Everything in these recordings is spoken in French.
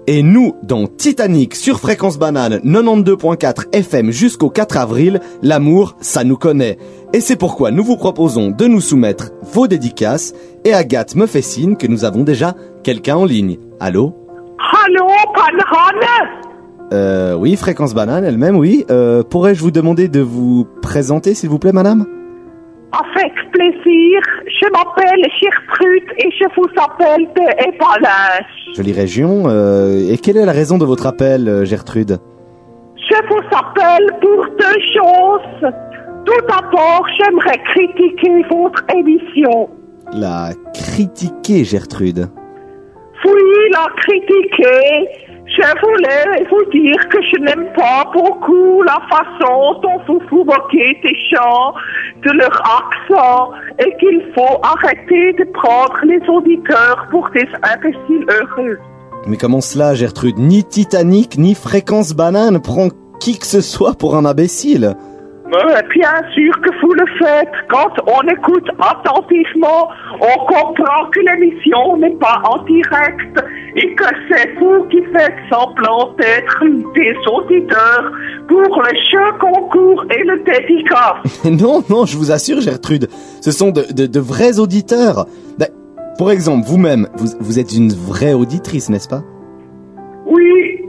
Et nous, dans Titanic sur Fréquence Banane 92.4 FM jusqu'au 4 avril, l'amour, ça nous connaît. Et c'est pourquoi nous vous proposons de nous soumettre vos dédicaces. Et Agathe me fait signe que nous avons déjà quelqu'un en ligne. Allô ? Allô, Banane ? Oui, Fréquence Banane elle-même, oui. Pourrais-je vous demander de vous présenter, s'il vous plaît, madame ? Avec plaisir, je m'appelle Gertrude et je vous appelle de Épalage. Jolie région. Et quelle est la raison de votre appel, Gertrude ? Je vous appelle pour deux choses. Tout d'abord, j'aimerais critiquer votre émission. La critiquer, Gertrude ? Oui, la critiquer. Je voulais vous dire que je n'aime pas beaucoup la façon dont vous vous moquez des gens, de leur accent, et qu'il faut arrêter de prendre les auditeurs pour des imbéciles heureux. Mais comment cela, Gertrude ? Ni Titanic, ni Fréquence Banane prend qui que ce soit pour un imbécile. Mais bien sûr que vous le faites. Quand on écoute attentivement, on comprend que l'émission n'est pas en direct et que c'est vous qui faites semblant d'être des auditeurs pour le jeu concours et le dédicace. Non, je vous assure, Gertrude, ce sont de vrais auditeurs. Pour exemple, vous-même, vous êtes une vraie auditrice, n'est-ce pas ? Oui,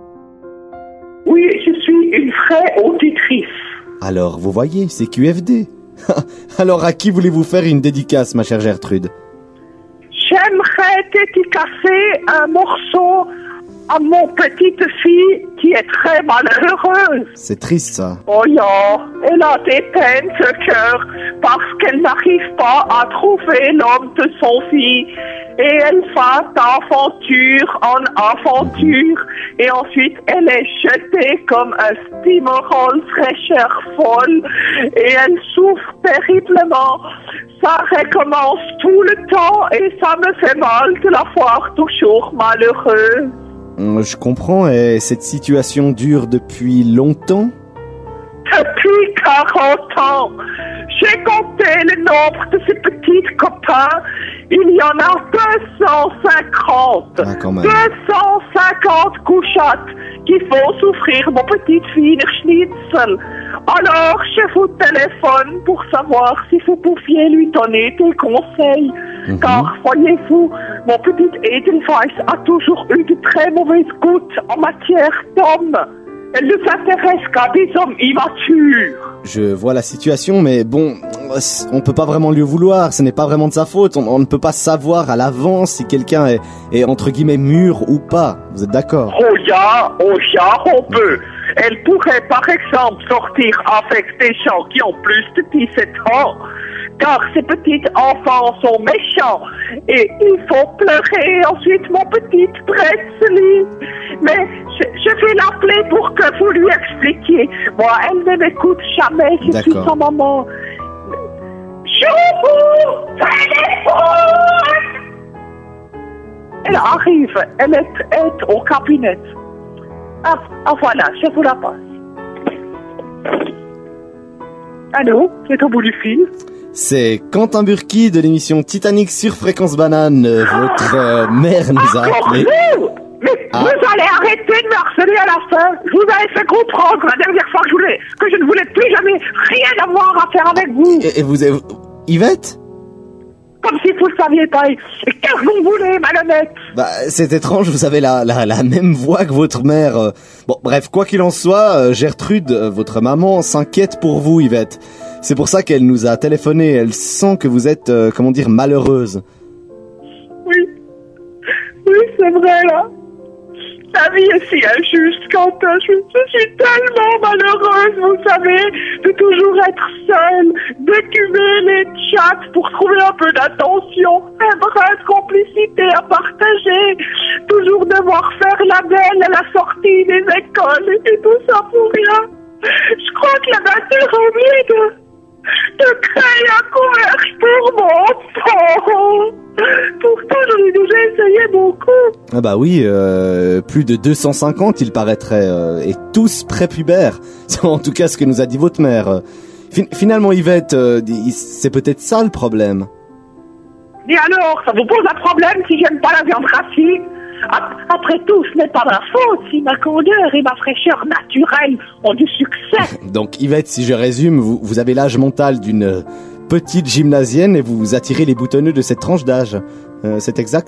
je suis une vraie auditrice. Alors, vous voyez, c'est QFD. Alors, à qui voulez-vous faire une dédicace, ma chère Gertrude ? J'aimerais dédicacer un morceau à mon petite fille qui est très malheureuse. C'est triste, ça. Oh yeah, elle a des peines de cœur parce qu'elle n'arrive pas à trouver l'homme de son fille. Et elle va d'aventure en aventure. Et ensuite, elle est jetée comme un steamroll fraîcheur folle. Et elle souffre terriblement. Ça recommence tout le temps et ça me fait mal de la voir toujours malheureuse. Je comprends, et cette situation dure depuis longtemps ? Depuis 40 ans, j'ai compté le nombre de ses petits copains. Il y en a 250. Ah, quand même. 250 couchettes qui font souffrir mon petite fille Schnitzel. Alors, je vous téléphone pour savoir si vous pouviez lui donner des conseils. Car, voyez-vous, mon petit Edelweiss a toujours eu de très mauvaises gouttes en matière d'hommes. Elle ne s'intéresse qu'à des hommes immatures. Je vois la situation, mais bon, on peut pas vraiment lui vouloir, ce n'est pas vraiment de sa faute. On ne peut pas savoir à l'avance si quelqu'un est entre guillemets mûr ou pas. Vous êtes d'accord ? Oh ya, on peut. Elle pourrait par exemple sortir avec des gens qui ont plus de 17 ans. Car ces petits enfants sont méchants et ils font pleurer ensuite mon petit Pretzeli. Mais je vais l'appeler pour que vous lui expliquiez. Moi, elle ne m'écoute jamais, je suis sa maman. Je vous téléphone! Elle arrive, elle est au cabinet. Ah, voilà, je vous la passe. Allô, c'est au bout du fil. C'est Quentin Burki de l'émission Titanic sur Fréquence Banane. Votre mère nous a appelé. Mais vous allez arrêter de me harceler à la fin. Je vous avais fait comprendre la dernière fois que je ne voulais plus jamais rien avoir à faire avec vous. Et vous avez... Yvette ? Comme si vous ne saviez pas. Et qu'est-ce que vous voulez, malhonnête ? C'est étrange, vous avez la même voix que votre mère. Bon, bref, quoi qu'il en soit, Gertrude, votre maman, s'inquiète pour vous, Yvette. C'est pour ça qu'elle nous a téléphoné. Elle sent que vous êtes, malheureuse. Oui, c'est vrai, là. La vie est si injuste, Quentin. Je suis tellement malheureuse, vous savez, de toujours être seule, d'écumer les chats pour trouver un peu d'attention, un brin de complicité à partager, toujours devoir faire la belle à la sortie des écoles et tout ça pour rien. Je crois que la nature a envie de créer un couvercle pour mon enfant. Pourtant, j'en ai déjà essayé beaucoup. Ah bah oui, plus de 250, il paraîtrait, et tous prépubères. C'est en tout cas ce que nous a dit votre mère. Finalement, Yvette, c'est peut-être ça le problème. Et alors, ça vous pose un problème si j'aime pas la viande racine ? Après tout, ce n'est pas ma faute si ma candeur et ma fraîcheur naturelle ont du succès. Donc Yvette, si je résume, vous avez l'âge mental d'une petite gymnasienne et vous attirez les boutonneux de cette tranche d'âge. C'est exact ?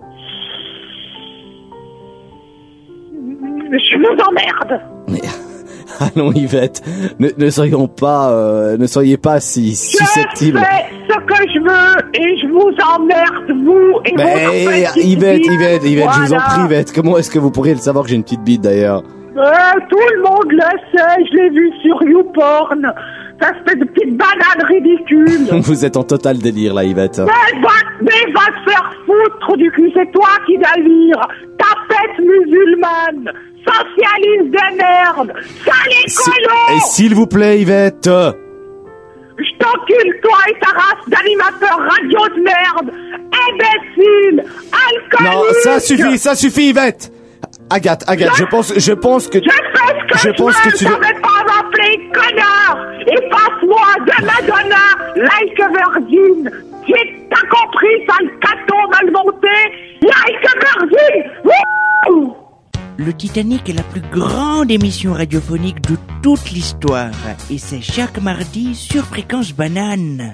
Je vous emmerde. Mais allons Yvette, ne soyez pas si susceptible. Je fais ce que je veux et je vous emmerde, vous et votre petite Yvette, bite. je vous en prie Yvette, comment est-ce que vous pourriez le savoir que j'ai une petite bite d'ailleurs ? Tout le monde le sait, je l'ai vu sur YouPorn. Cette espèce de petite banane ridicule. Vous êtes en total délire là Yvette. Mais va te faire foutre du cul, c'est toi qui délire. Tapette musulmane, socialiste de merde, sale écolo. Et s'il vous plaît Yvette. Je t'encule toi et ta race d'animateurs radio de merde, imbécile, alcoolique. Non, ça suffit Yvette. Agathe, je pense que... Je fais ce que je veux, savais pas m'appeler connard. Et passe-moi de Madonna, like a virgin. T'as compris, sale caton mal monté, like a virgin. Wouh! Le Titanic est la plus grande émission radiophonique de toute l'histoire. Et c'est chaque mardi sur Fréquence Banane.